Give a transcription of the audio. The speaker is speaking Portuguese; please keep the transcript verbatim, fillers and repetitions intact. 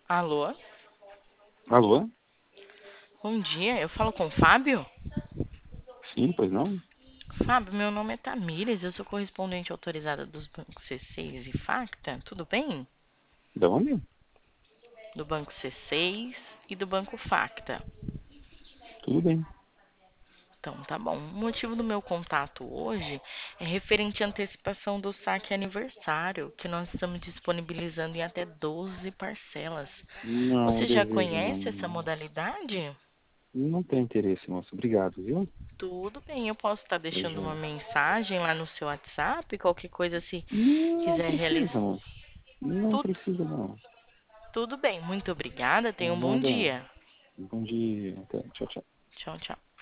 Alô? Alô? Bom dia, eu falo com o Fábio? Sim, pois não? Fábio, meu nome é Tamires, eu sou correspondente autorizada dos bancos C seis e Facta, tudo bem? Da onde? Do banco C seis e do banco Facta. Tudo bem. Então, tá bom. O motivo do meu contato hoje é referente à antecipação do saque aniversário, que nós estamos disponibilizando em até doze parcelas. Não Você já desejo, conhece essa não. modalidade? Não tenho interesse, moço. Obrigado, viu? Tudo bem, eu posso estar Eu deixando uma já... mensagem lá no seu WhatsApp, qualquer coisa se Não quiser precisa, realizar. moço. Não Tudo, precisa, não. tudo bem, muito obrigada, tenha um bom Nada. dia. Bom dia. Até. Tchau, tchau. Tchau, tchau.